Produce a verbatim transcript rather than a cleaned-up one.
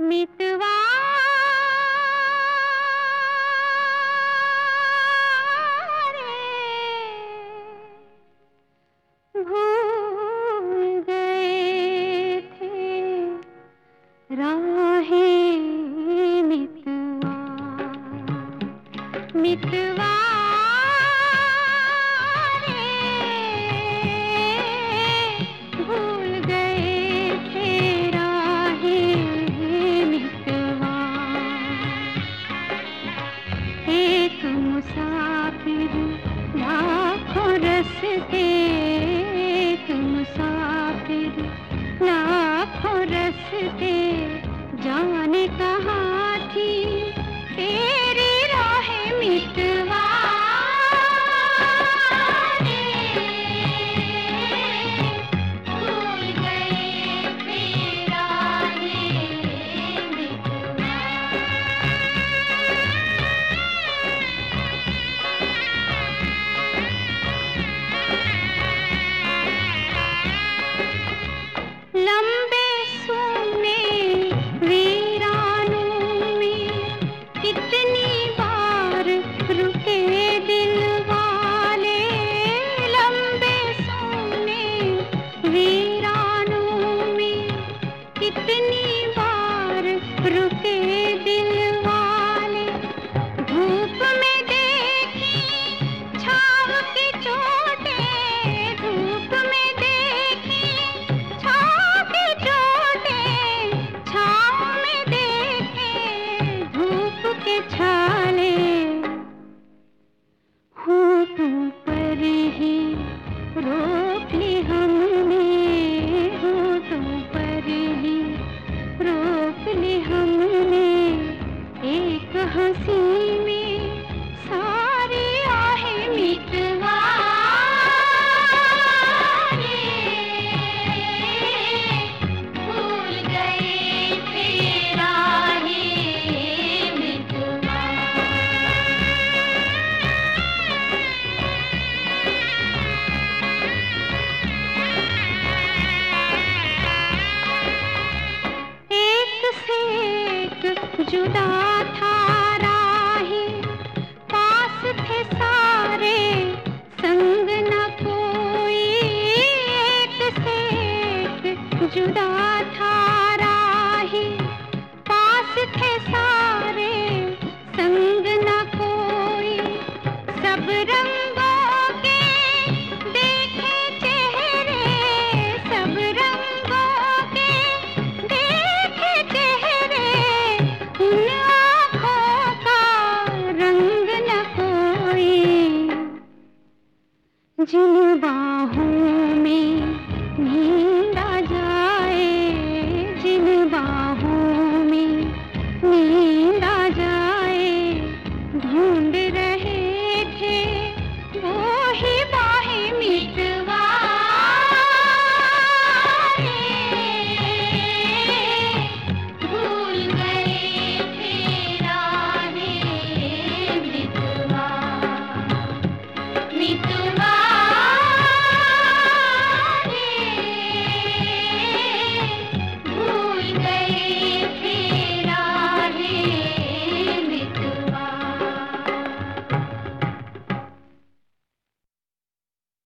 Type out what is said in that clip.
मितवा रे भूल गए थे राहें मितवा मितवा मुसाफिर लाखों रास्ते एक मुसाफिर लाखों रास्ते जाने कहाँ थी तेरी राहें मितवा भूल गए थे राहें मितवा। लंबे सोने वीरानों में कितनी बार रुके दिल वाले, लंबे सोने वीरानों में कितनी बार रुके दिल वाले, धूप में देखी छाव की चोटें, धूप में देखी छाव की चोटें, छाव में देखे धूप के छाले, होठों पर ही रोक ली हमने, होठों पर ही रोक ली हमने, एक हंसी में सारी आहें मितवा भूल गए थे राहें मितवा। एक से एक जुदा था राहें, पास थे सारे संग न कोई, एक से एक जुदा था राहें, पास थे सारे संग न कोई, सब रंगों के देखे चेहरे, सब रंगों के देखे चेहरे, उन आँखों का रंग न कोई, जिन बाहों में